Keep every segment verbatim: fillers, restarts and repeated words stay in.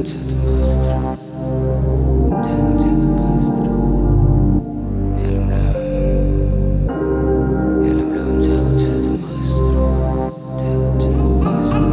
делать это быстро. Делать это быстро. Я люблю. Я люблю делать это быстро. Делать это быстро.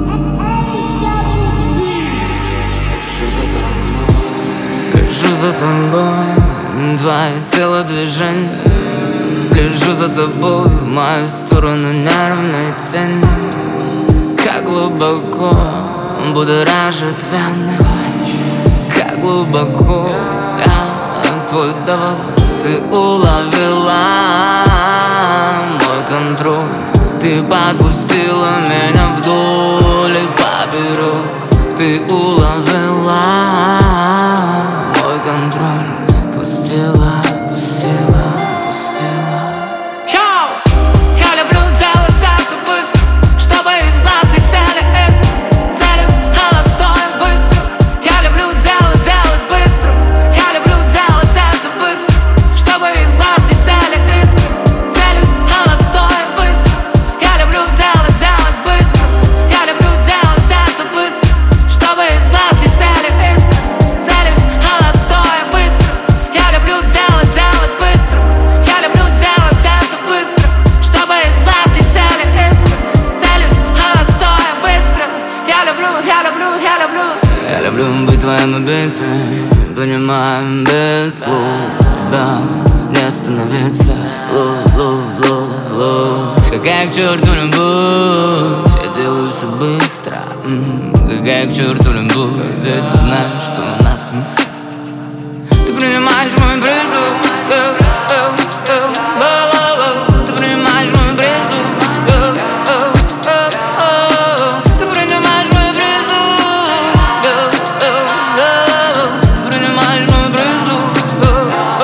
Слежу за тобой. Слежу за тобой. Твои телодвижения. Слежу за тобой. В мою сторону неровной тени. Как глубоко будоражит вены. Как глубоко я твой довод. Ты уловила мой контроль. Ты подпустила меня вдоль и поперек. Ты уловила мой контроль. Пустила, пустила, пустила. Йоу! Я люблю делать это быстро, чтобы из глаз летели искры. Целюсь холостой быстро. Я люблю делать, делать быстро. Я люблю делать это быстро, чтобы из глаз летели искры. Целюсь холостой быстро. Я люблю делать, делать быстро. Я люблю делать это быстро, чтобы из глаз летели искры. Целюсь холостой быстро. Я люблю делать, делать быстро. Я люблю делать это быстро, чтобы из глаз летели искры. Целюсь холостой быстро. Я люблю, я люблю, я люблю. Я люблю быть твоим убийцей. Понимаю без слов. Тебя не остановиться. Лов, лов, лов, лов. Какая к черту любовь. Я делаю все быстро. М-м. Какая к черту любовь. Ведь ты знаешь, что у нас смысл. Ты принимаешь мой приступ. Э, э, э, э, э. Ты принимаешь мой приступ. Э, э, э, э. Ты принимаешь мой приступ. Э, э, э. Ты принимаешь мой приступ. Э, э,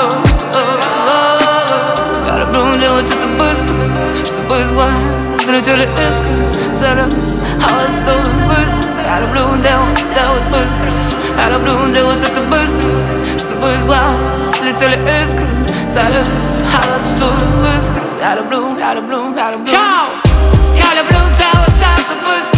э. Я люблю делать это быстро, чтобы из глаз летели искры. Целюсь холостой быстро. Я люблю делать, делать быстро. Я люблю делать это быстро, чтобы из глаз летели искры. Целюсь холостой быстро. Я люблю, я люблю, я люблю. Йоу! Я люблю делать это быстро.